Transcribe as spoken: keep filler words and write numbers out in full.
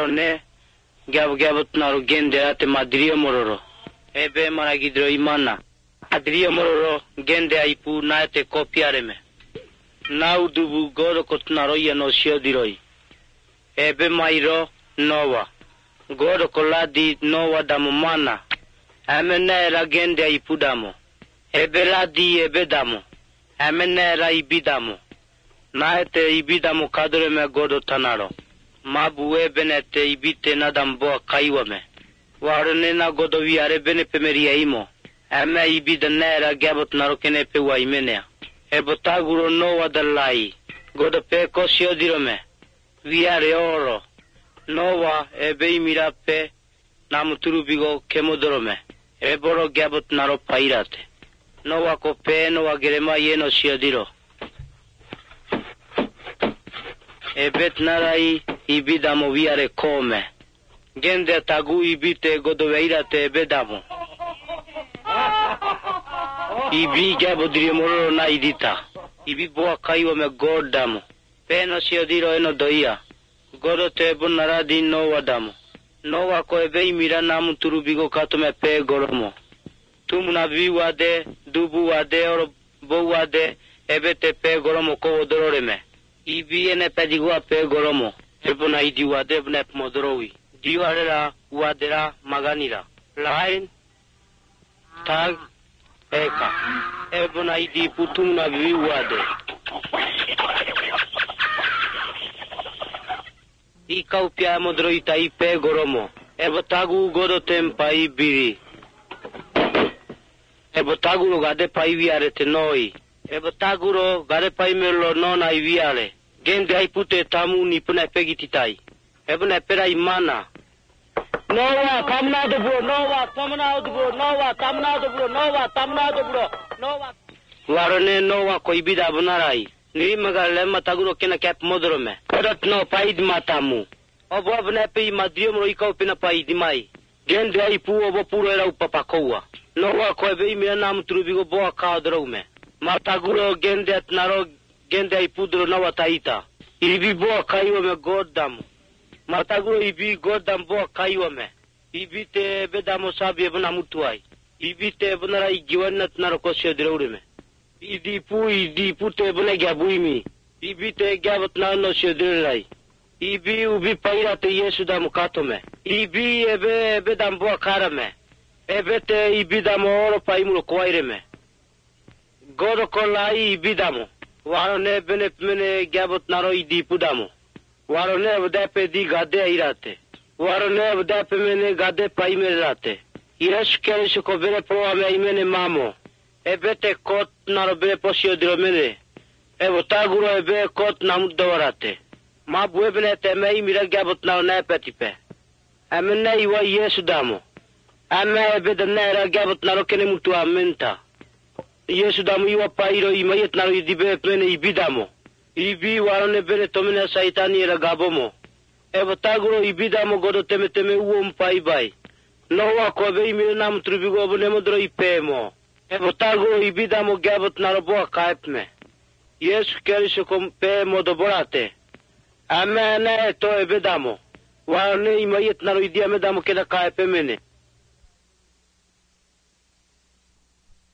warone gab gabut naro gende ate madriya mororo ebe maragidro imana adriya mororo gende aipu naete kopiareme nau dubu goro kotnaro yano shiodiroi ebe mairo nowa goro koladi nowa damo mana amena era gende aipu damo ebe ladi ebe damo amena era ibidamo naete ibidamo kadreme godo tanaro mabuwe benete ibite nadambo kaiwame warne na godo viare bene pemeria imo ame ibida nera gabot narokene pe waimenea ebotaguro no wadalai godo pe kosio dirome viare oro nowa ebe mirape namuturu bigo kemodorome eboro gabot naro pairate nowa ko pe nowa gerema yeno siodiro ebet narai ibidamo viare come gende tagu ibite godo veirate ebedamo ibi gabo dirimoro na idita ibi boa kaiwa me godamo peno siodiro eno doia godo te bunaradi no wadamo no wako ebe imira namu turubigo kato me pe goromo tumuna vi wade dubu wade oro bo wade ebe te pe goromo ko odorore me ibi ene pedigua pe goromo ebona idi wade bne modorowi diwarera wadera maganira lain tag eka ebona idi putumna vi wade ikau pia modroita ipe goromo ebotagu godo tempai biri ebotagu gade pai viare tenoi ebotaguro gade pai melo nona iviare gende ai pute tamu ni puna pegititai ebona pera imana nowa tamna de bro nowa tamna de bro nowa tamna de bro nowa tamna de bro nowa warone nowa ko ibida bunarai ni magale mataguro kena kap modrome kodat no paid matamu obo abne pe madrio mo ikau pina paid mai gende ai pu obo puro era upapakowa nowa ko be mi nam trubigo bo ka drome mataguro gende atnaro gende ai pudro nowa taita ibi bo kaiwa me godam mataguro ibi godam bo kaiwa me ibi te bedamo sabi bna mutuai ibi te bnara igiwanat naro kosyo drome idi pu idi pute bne gabuimi ibi te gabat na no shedrai ibi ubi paira te yesu da mukatome ibi ebe ebe dambo karame ebe te ibi damo oro paimulo kwaireme godo kolai ibi damo warone bene pmene gabat naro idi pudamo warone vdape di gade irate warone vdape mene gade paimerate irash kerish ko bene pro ame imene mamo ebe te kot naro bene posio diromene ebo taguro ebe kot namuddawarate ma buwe bene te mei mira gabot naro ne petipe ame ne iwa yesu damo ame ebe de nera gabot naro kene mutu amenta yesu damo iwa pairo imayet naro idibe pene ibidamo ibi warone bene tomene saitani era gabomo ebo taguro ibidamo godo teme teme uom pai bai nowa ko be imira nam trubigo bone modro ipemo ebo taguro ibidamo gabot naro boa kaipme yesu kerisho kom pe modoborate ame ne to ebedamo warone imayet naro idiame damo keda kaipe mene